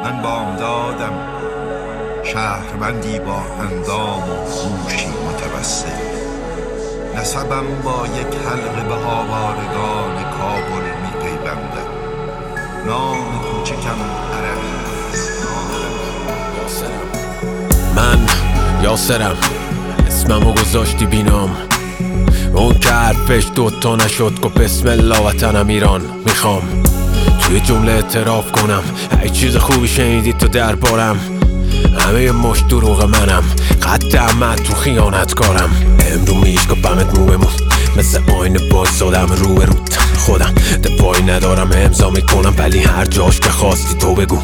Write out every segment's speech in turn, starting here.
من بامدادم شهروندی با اندام و هوشی متوسل. نسبم با یک حلقه به آوارگان کابل می پیوندم. نام کوچکم عربی است. من یاسرم، اسممو گذاشتی بینام. اون که حرفش دوتا نشد گفت بسم الله وطنم ایران میخوام. توی جمله اعتراف کنم ای چیز خوبی شنیدی تو دربارم. همه مش دروغ منم، قد عمد تو خیانتکارم. امرو میشکپمت مو بمون، مثل آینه باز زادم رو به روت. خودم دفاعی ندارم امضا میکنم، ولی هر جاش که خواستی تو بگو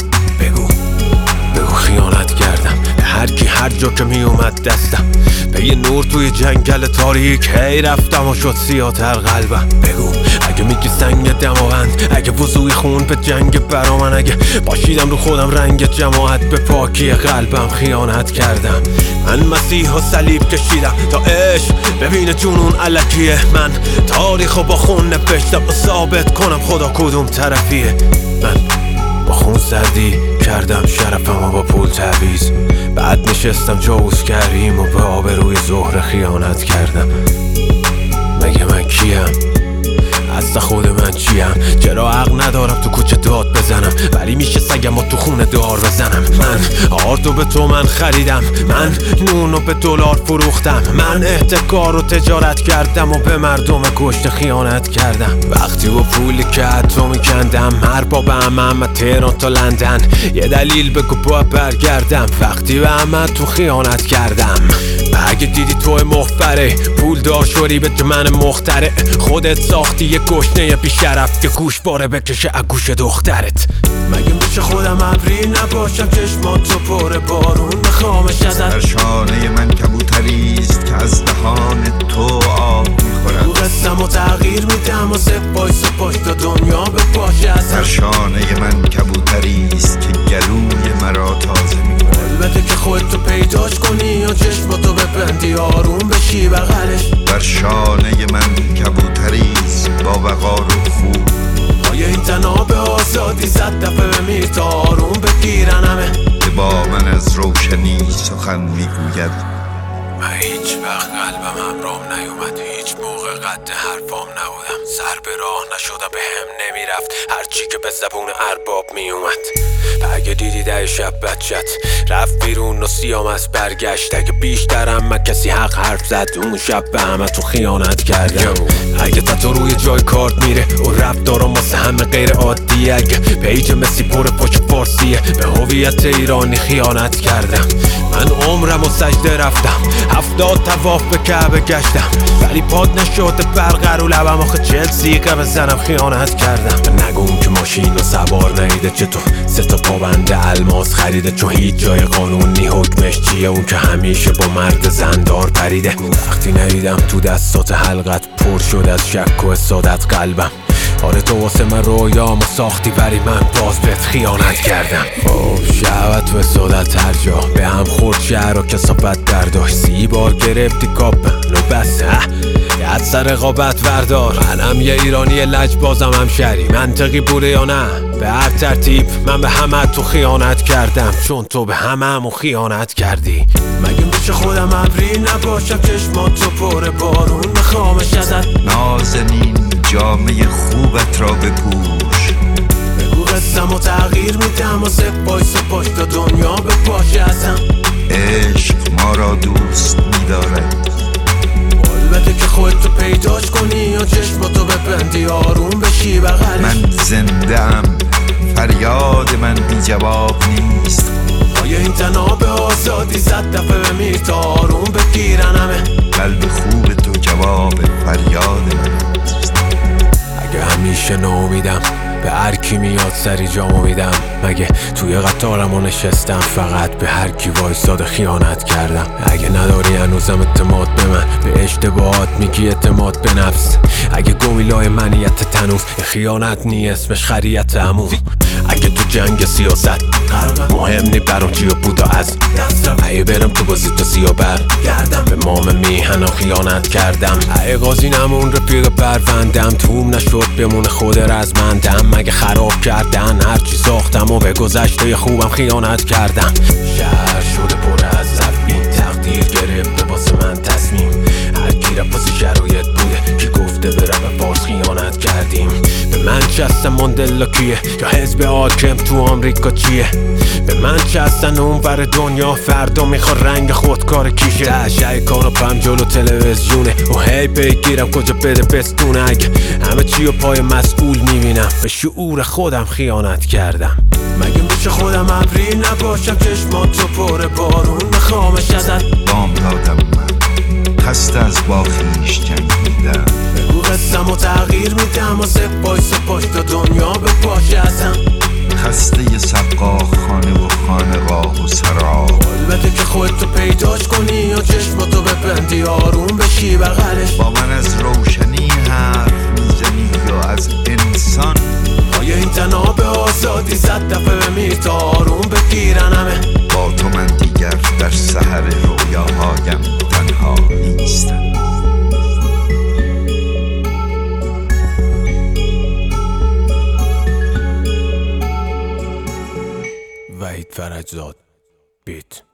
خیانت کردم به هر کی هر جا که می اومد دستم. به یه نور توی جنگل تاریک هی رفتم و شد سیاتر قلبم. بگو اگه میگی سنگ دماوند، اگه وضوی خون به جنگ برا من، اگه باشیدم رو خودم رنگ جماعت به پاکی قلبم خیانت کردم. من مسیح و صلیب کشیدم تا عشق ببینه جنون الکیه. من تاریخو با خون نوشتم و ثابت کنم خدا کدوم طرفیه. من با خون سردی کردم شرفم و با پول تعویض. بعد نشستم جوز کریم و به آبروی زهره خیانت کردم. مگه من کیم؟ اصلا خود من چیم؟ چرا حق ندارم تو کوچه داد بزنم، ولی میشه سگم و تو خونه دار بزنم؟ من آردو به تو من خریدم، من نونو به دلار فروختم، من احتکار و تجارت کردم و به مردم کشته خیانت کردم. وقتی با پولی که حتی میکندم هر با به همه تهران تا لندن، یه دلیل بگو باید برگردم. وقتی به همه تو خیانت کردم، اگه دیدی توی مخبره پول دار شوری به من مختره، خودت ساختی یه گشنه بیشرف که گوش باره بکشه اگوش دخترت. مگه میشه خودم ابری نباشم چشماتو پر بارون بخوامش ازت؟ در شانه من کبوتریست که از دهان تو آب میخورد. رو قسم و تغییر میدم و سپایس و پشت دنیا به پاشه ازم. در شانه من کبوتریست که گلوی مرا تازه میکند. البته که خودتو پیداش کنی و چشماتو ببندی آروم بشی بغلش. در شانه من کبوتریست با وقار و خوب. آیا این تناب آزادی صد دفعه بمیر تا آروم بگیرن همه؟ که با من از روشنی سخن میگوید. من هیچ وقت قلبم همرام نیومد، هیچ موقع قد حرفام نبودم. سر به راه نشده به هم نمیرفت هرچی که به زبون ارباب میومد. اگه دیدی ده شب بچت رفت بیرون و سیام از برگشت، اگه بیشترم من کسی حق حرف زد اون شب به همه تو خیانت کردم. اگه تاتو روی جای کارت میره و رفت دارم واسه همه غیر عادیه، اگه پیج مسی پر پشت فارسیه به هویت ایرانی خیانت کردم. من عمرم و سجده رفتم 70 طواف به کعبه گشتم، ولی پاد نشده برقرار لبم آخه 40 سیقه بزنم خیانت کردم. نگم که ماشین و سوار نیده چطور 3 تا پابند الماس خریده، چون هیچ جای قانونی حکمش چیه اون که همیشه با مرد زندار پریده. وقتی ندیدم تو دستات حلقت پر شد از شک و حسادت قلبم. آره تو واسه من رویامو ساختی ولی من باز بهت خیانت کردم. شهوت و حسادت هر جا به هم خورد، شهر و کثافت برداشت. 30 بار گرفتی کاپ منو بس یاد سر رقابت وردار. منم یه ایرانی لجبازم هم شهری، منطقی بوده یا نه؟ به هر ترتیب من به همه تو خیانت کردم، چون تو به همه خیانت کردی. مگه میشه خودم ابری نباشم چشماتو پر بارون بخوامش ازت؟ نازنین جامعه خوبت را بپوش. بگو قسم و تغییر میدم و سپایس و پشت دنیا به پاشه ازم. عشق ما را دوست می‌دارد. البته که خودتو پیداش کنی و چشماتو ببندی آروم بشی بغلش. من زنده ام، فریاد من بی جواب نیست. آیا این تناب آزادی 100 دفعه بمیر تا آروم بگیرن همه؟ قلب خوب تو جواب فریاد من است. اگه همیشه ناامیدم به هر کی میاد سری جامو میدم، مگه توی قطارمو نشستم فقط به هر کی وایساده خیانت کردم. اگه نداری هنوزم اعتماد به من، به اشتباهات میگی اعتماد به نفس. اگه گویلای منیت تنوز خیانت نی اسمش خریت همون. اگه تو جنگ سیاست مهم نی برام چی بودا از دستم ای برم تو بازی تو سیا برگردم به مام میهنم خیانت کردم ای قاضی نمون رفیق پروندم توم نشد بمونه خود رزمندم مگه خراب کردن هرچی ساختم و به گذشته خوبم خیانت کردم شهر شده پر از زفین تقدیر گرفته واسه من تصمیم هر کی رفت شرایط بوده که گفته به رب فارس خیانت کردیم به من چستن ماندلا کیه یا حزب حاکم تو آمریکا چیه به من چستن اونور دنیا فردا میخواد رنگ خودکار کیشه تشه کاناپم جلو تلویزیونه و هی بگیرم کجا بده بستونه اگه همه چی و پای مسئول میبینم به شعور خودم خیانت کردم مگه میشه خودم ابری نباشم چشماتو پر بارون میخوامش ازت بام دادم من خسته از با خویش جنگیدم بگو قسم و تغییر میدم و سپاش تا دنیا به پاشه ازم خسته سقا خانه و خانقاه و سرا البته که خودتو پیداش کنی یا چشماتو ببندی آروم بشی بغلش با من از روشنی حرف میزنی یا از انسان آیا این تنها به آزادی زد دفعه بمیر تا آروم بگیرن همه با تو من دیگر در سحر رویاهایم تنها نیستم وحید فرجزاد بیت